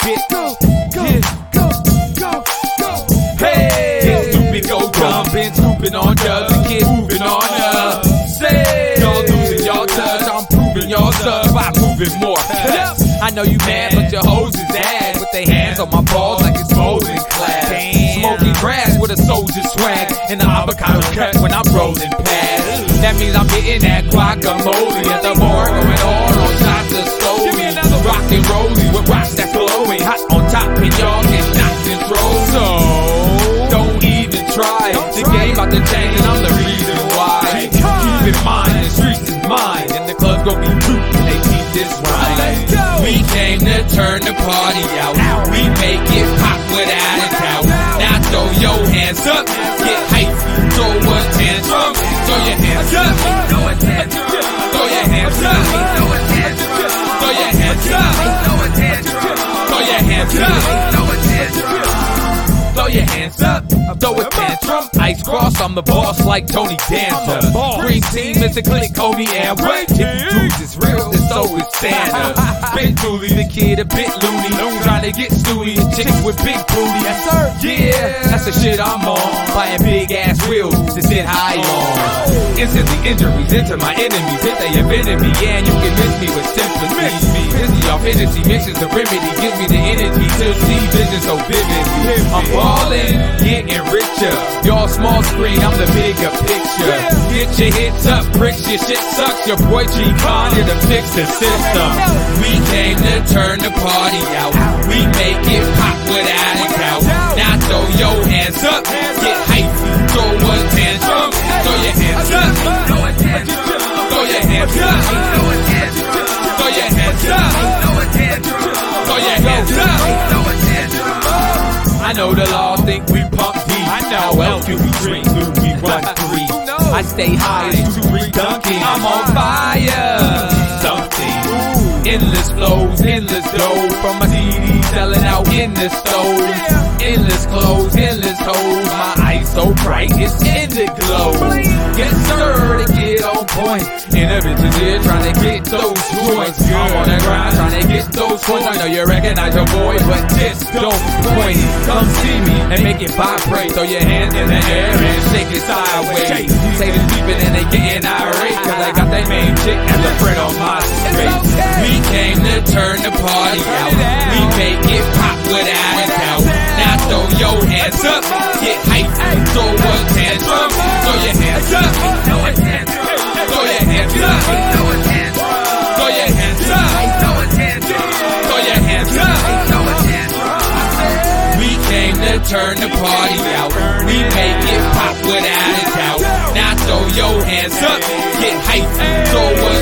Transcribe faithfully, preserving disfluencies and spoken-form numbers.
get go, go, go, go, go. Hey, get stupid, go dumb, been scooping on ya, the kid moving on ya. Say, y'all losing y'all touch, I'm proving y'all stuff by moving more. I know you mad, but your hoes is ass with their hands on my balls like it's Mosin class. Smoking grass with a soldier swag and the avocado cut when I'm rolling past. That means I'm hitting that guacamole at the bar, going all on shots of slowly. Rockin' rolling with rocks that's glowing, hot on top, and y'all get knocked and thrown. So don't even try. The game about to change, and I'm the reason why. Keep in mind, the streets is mine, and the club's gon' be true when they keep this rhyme. We came to turn the party out. We make it pop without a doubt. Now throw your hands up, get hype, throw a tantrum, throw your hands up, throw a tantrum, throw your hands up, throw a tantrum, throw your hands up, throw a tantrum, throw your hands up, throw a tantrum, throw your hands up, throw a tantrum. Ice Cross, I'm the boss like Tony Danza. Green team is a click, Kobe and wait. If you dudes is real, then so is Santa. Big Dooley, the kid a bit loony, trying to get stooty and chicks with big booty. Yes sir, yeah, that's the shit I'm on. Buying big ass wheels to sit high on. Instantly injuries into my enemies. If they offended me, yeah, and you can miss me with sympathy. Busy off fantasy missions, the remedy gives me the energy to see vision so vividly. I'm ballin', getting richer. Y'all small screen, I'm the bigger picture. Get your hits up, bricks, your shit sucks. Your boy G-Con here to fix the system. We came to turn the party out. We make it pop without a doubt. Now throw your hands up, get hype, throw a tantrum, throw your hands up, throw a tantrum, throw your hands up, throw a tantrum, throw your hands up, throw a tantrum, throw your hands up, throw a tantrum. I know the law think we pump deep. I know. How else can we drink? Do we run three? I stay high as Turi Duncan. I'm on fire. Something. Endless flows, endless dough from my C D selling out in the stove. Endless clothes, endless hoes. My eyes so bright, it's in the glow. Yes sir, to get on point. Intervention here, trying to get those joints. I'm on the grind, trying to get those points. I know you recognize your boy, but just don't point. Come see me and make it vibrate. Throw your hands in the air and shake it sideways. You say the beeping and they getting irate, cause I got that main chick as a friend on my street. We came to turn the party out. We make it pop without a doubt. Now throw your hands up, get hype, throw a tantrum, throw your hands up, throw a tantrum, throw your hands up, throw a tantrum, throw your hands up, throw a tantrum, throw your hands up, throw a tantrum. We came to turn the party out. We make it pop without a doubt. Now throw your hands up, get hype, throw a